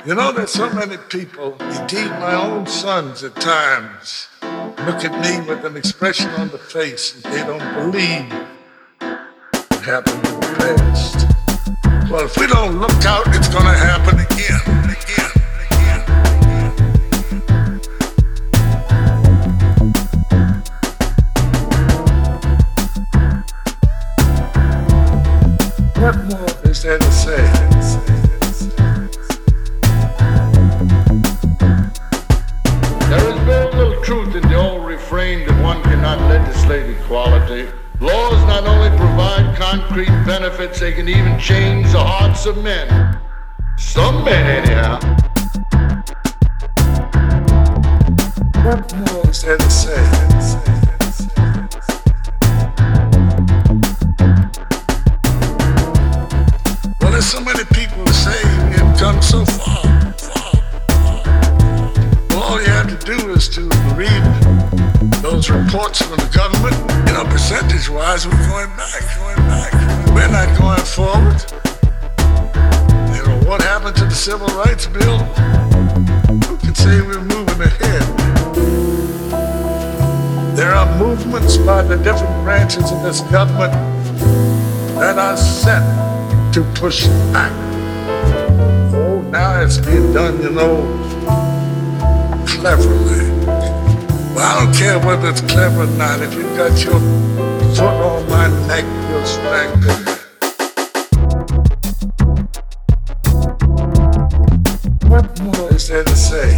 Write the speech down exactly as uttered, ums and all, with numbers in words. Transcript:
You know, there's so many people, indeed my own sons at times, look at me with an expression on the face and they don't believe what happened in the past. Well, if we don't look out, it's gonna happen again, again, again, again. What more is there to say? There is very little truth in the old refrain that one cannot legislate equality. Laws not only provide concrete benefits, they can even change the hearts of men. Some men, anyhow. What more is there to say? Well, there's so many people who say we have come so far. Well, all you have to do is to read those reports from the government. You know, percentage-wise, we're going back, going back. We're not going forward. You know, what happened to the Civil Rights Bill? Who can say we're moving ahead? There are movements by the different branches of this government that are set to push back. Oh, now it's being done, you know, cleverly. Well, I don't care whether it's clever or not. If you've got your foot on my neck, you'll strangle me. What more is there to say?